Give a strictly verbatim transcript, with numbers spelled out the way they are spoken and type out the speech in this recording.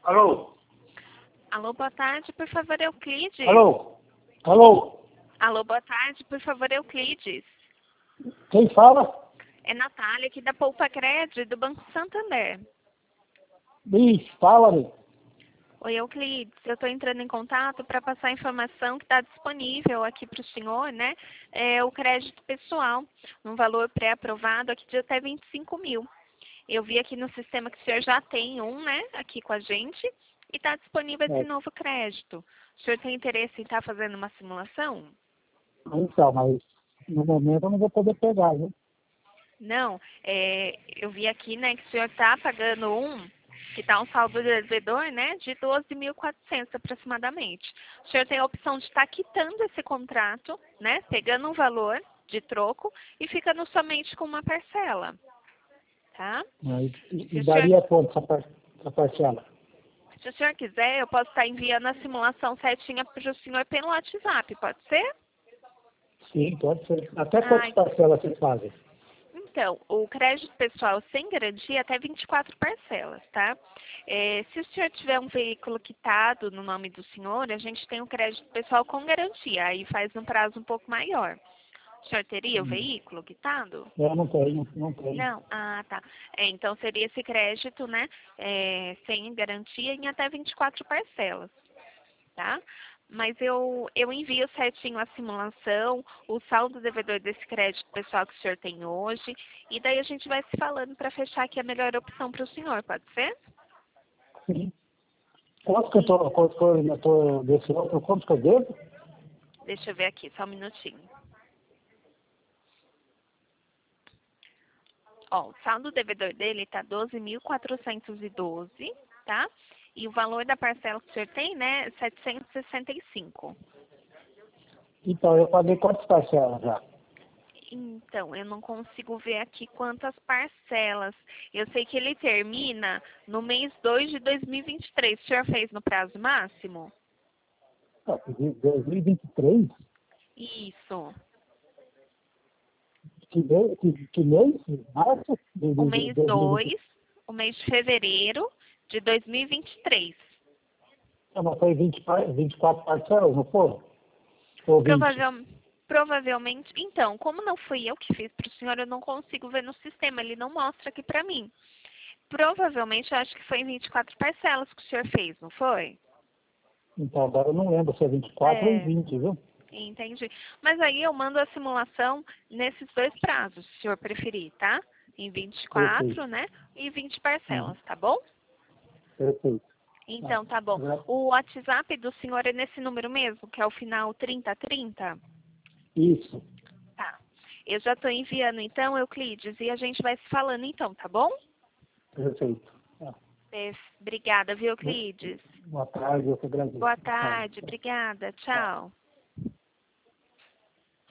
Alô? Alô, boa tarde, por favor, Euclides. Alô? Alô? Alô, boa tarde, por favor, Euclides. Quem fala? É Natália, aqui da Poupa Crédito, do Banco Santander. Ih, fala-me. Oi, Euclides, eu estou entrando em contato para passar a informação que está disponível aqui para o senhor, né? É o crédito pessoal, num valor pré-aprovado aqui de até vinte e cinco mil. Eu vi aqui no sistema que o senhor já tem um, né, aqui com a gente, e está disponível esse É, novo crédito. O senhor tem interesse em estar fazendo uma simulação? então, mas no momento eu não vou poder pegar, viu? Não, é, eu vi aqui, né, que o senhor está pagando um, que está um saldo devedor, né, de doze mil e quatrocentos aproximadamente. O senhor tem a opção de estar quitando esse contrato, né, pegando um valor de troco e ficando somente com uma parcela, tá? Mas, e, Se e o senhor, daria quanto essa, par, essa parcela? se o senhor quiser, eu posso estar enviando a simulação certinha para o senhor pelo WhatsApp, pode ser? Sim, pode ser. Até quantas Ai, parcelas vocês fazem? então, o crédito pessoal sem garantia até vinte e quatro parcelas, tá? É, se o senhor tiver um veículo quitado no nome do senhor, a gente tem o crédito pessoal com garantia, aí faz um prazo um pouco maior. O senhor teria o Hum. veículo quitado? Eu não tenho, não tenho. Não? Ah, tá. É, então seria esse crédito, né, é, sem garantia em até vinte e quatro parcelas, tá? Mas eu, eu envio certinho a simulação, o saldo devedor desse crédito pessoal que o senhor tem hoje, e daí a gente vai se falando para fechar aqui a melhor opção para o senhor, pode ser? Sim. Quanto que eu E tô, quanto que eu, eu tô desse outro, quanto que eu devo? deixa eu ver aqui, só um minutinho. Ó, o saldo devedor dele está doze mil quatrocentos e doze, tá? E o valor da parcela que o senhor tem, né, é setecentos e sessenta e cinco. Então, eu paguei quantas parcelas já? Então, eu não consigo ver aqui quantas parcelas. Eu sei que ele termina no mês dois de dois mil e vinte e três. O senhor fez no prazo máximo? Ah, dois mil e vinte e três? Isso. Que, mês- que, que mês? Março de, O de, de mês dois mil e vinte e três? dois, o mês de fevereiro de dois mil e vinte e três. Ah, mas foi vinte, par- vinte e quatro parcelas, não foi? Ou vinte? Provavel, provavelmente. Então, como não fui eu que fiz para o senhor, eu não consigo ver no sistema. Ele não mostra aqui para mim. Provavelmente, eu acho que foi em vinte e quatro parcelas que o senhor fez, não foi? Então, agora eu não lembro se é vinte e quatro ou É. vinte, viu? Entendi. Mas aí eu mando a simulação nesses dois prazos, se o senhor preferir, tá? Em vinte e Perfeito. quatro, né? E vinte Uhum. parcelas, tá bom? Perfeito. Ah, Então, tá bom. agora- O WhatsApp do senhor é nesse número mesmo, que é o final trinta trinta? Isso. Tá. Eu já tô enviando então, Euclides, e a gente vai se falando então, tá bom? Perfeito. Ah, É, Obrigada, viu, bo- Euclides? boa tarde, eu que agradeço. Boa Tchau. tarde, obrigada, Tchau. tchau.